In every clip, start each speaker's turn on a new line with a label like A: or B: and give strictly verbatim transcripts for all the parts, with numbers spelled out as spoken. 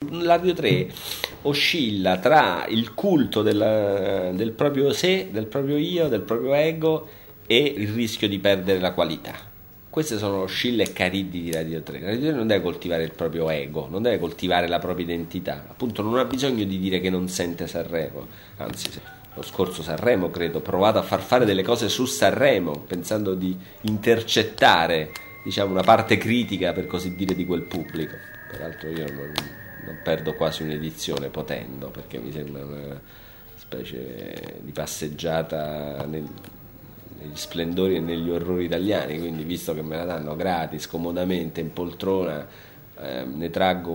A: la Radio tre oscilla tra il culto del, del proprio sé, del proprio io, del proprio ego e il rischio di perdere la qualità. Queste sono Scilla e Cariddi di Radio tre. Radio tre non deve coltivare il proprio ego, non deve coltivare la propria identità, appunto non ha bisogno di dire che non sente Sanremo, anzi lo scorso Sanremo credo ha provato a far fare delle cose su Sanremo pensando di intercettare, diciamo, una parte critica, per così dire, di quel pubblico. Peraltro io non, non perdo quasi un'edizione potendo, perché mi sembra una specie di passeggiata nel, negli splendori e negli orrori italiani, quindi visto che me la danno gratis, comodamente, in poltrona, eh, ne traggo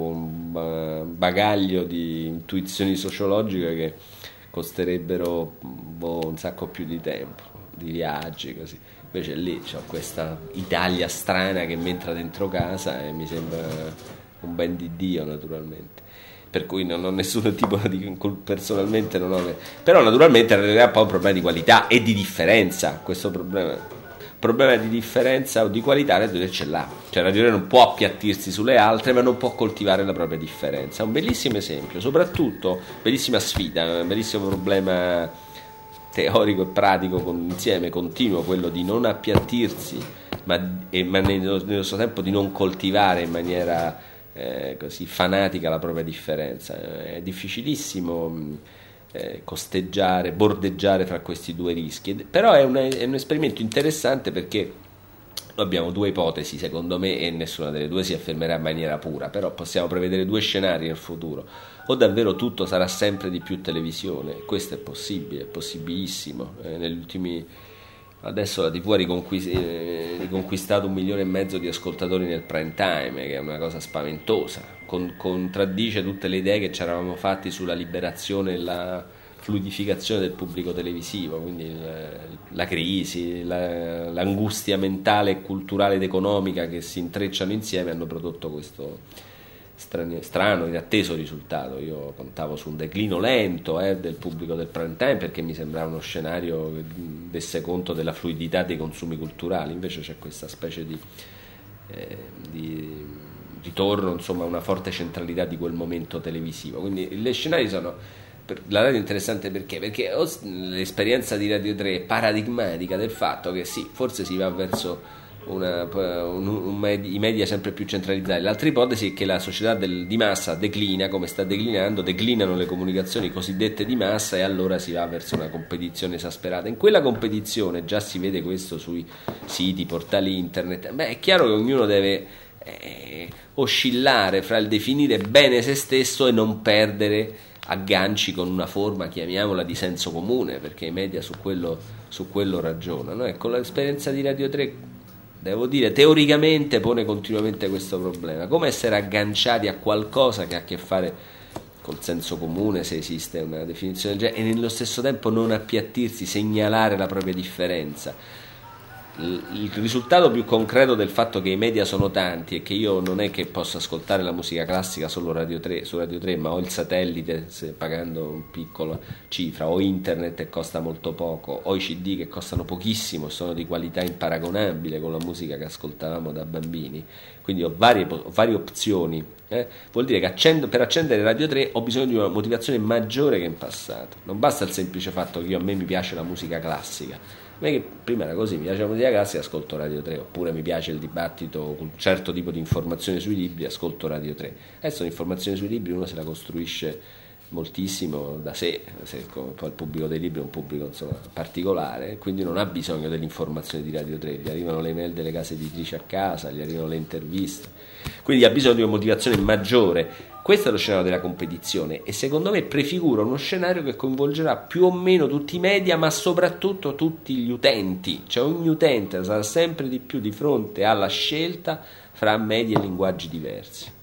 A: un bagaglio di intuizioni sociologiche che costerebbero boh, un sacco più di tempo, di viaggi, così. Invece lì c'ho questa Italia strana che mi entra dentro casa e mi sembra un ben di Dio, naturalmente. Per cui non ho nessun tipo di, personalmente non ho, però naturalmente ha poi un problema di qualità e di differenza. Questo problema problema di differenza o di qualità Radio tre ce l'ha, cioè Radio tre non può appiattirsi sulle altre, ma non può coltivare la propria differenza. È un bellissimo esempio, soprattutto bellissima sfida, un bellissimo problema teorico e pratico con, insieme continuo, quello di non appiattirsi ma, e, ma nello, nello stesso tempo di non coltivare in maniera Eh, così fanatica la propria differenza. È difficilissimo eh, costeggiare, bordeggiare fra questi due rischi, però è un, è un esperimento interessante perché abbiamo due ipotesi secondo me e nessuna delle due si affermerà in maniera pura, però possiamo prevedere due scenari nel futuro: o davvero tutto sarà sempre di più televisione, questo è possibile, è possibilissimo. eh, negli ultimi Adesso la tivù ha riconquist- eh, riconquistato un milione e mezzo di ascoltatori nel prime time, che è una cosa spaventosa, Con- contraddice tutte le idee che ci eravamo fatti sulla liberazione e la fluidificazione del pubblico televisivo, quindi il, la crisi, la, l'angustia mentale e culturale ed economica che si intrecciano insieme hanno prodotto questo strano, strano inatteso risultato. Io contavo su un declino lento eh, del pubblico del prime time perché mi sembrava uno scenario che desse conto della fluidità dei consumi culturali, invece c'è questa specie di, eh, di ritorno, insomma, una forte centralità di quel momento televisivo. Quindi le scenari sono, per la radio, interessante perché perché l'esperienza di Radio tre è paradigmatica del fatto che sì, forse si va verso Una, un, un med- i media sempre più centralizzati. L'altra ipotesi è che la società del, di massa declina, come sta declinando, declinano le comunicazioni cosiddette di massa e allora si va verso una competizione esasperata. In quella competizione, già si vede questo sui siti, portali internet, beh, è chiaro che ognuno deve eh, oscillare fra il definire bene se stesso e non perdere agganci con una forma, chiamiamola, di senso comune, perché i media su quello, su quello ragionano. Ecco, l'esperienza di Radio tre, devo dire, teoricamente pone continuamente questo problema: come essere agganciati a qualcosa che ha a che fare col senso comune, se esiste una definizione del genere, e nello stesso tempo non appiattirsi, segnalare la propria differenza. Il risultato più concreto del fatto che i media sono tanti e che io non è che posso ascoltare la musica classica solo Radio tre, su Radio tre, ma ho il satellite se pagando un piccolo cifra, o internet che costa molto poco, o i C D che costano pochissimo, sono di qualità imparagonabile con la musica che ascoltavamo da bambini, quindi ho varie, ho varie opzioni. Eh? Vuol dire che accendo, per accendere Radio tre ho bisogno di una motivazione maggiore che in passato. Non basta il semplice fatto che io, a me mi piace la musica classica. A me, che prima era così, mi piace la musica classica, ascolto Radio tre, oppure mi piace il dibattito, un certo tipo di informazione sui libri, ascolto Radio tre. Adesso l'informazione sui libri uno se la costruisce moltissimo da sé, se, poi il pubblico dei libri è un pubblico, insomma, particolare, quindi non ha bisogno dell'informazione di Radio tre, gli arrivano le mail delle case editrici a casa, gli arrivano le interviste, quindi ha bisogno di una motivazione maggiore. Questo è lo scenario della competizione e secondo me prefigura uno scenario che coinvolgerà più o meno tutti i media, ma soprattutto tutti gli utenti, cioè ogni utente sarà sempre di più di fronte alla scelta fra media e linguaggi diversi.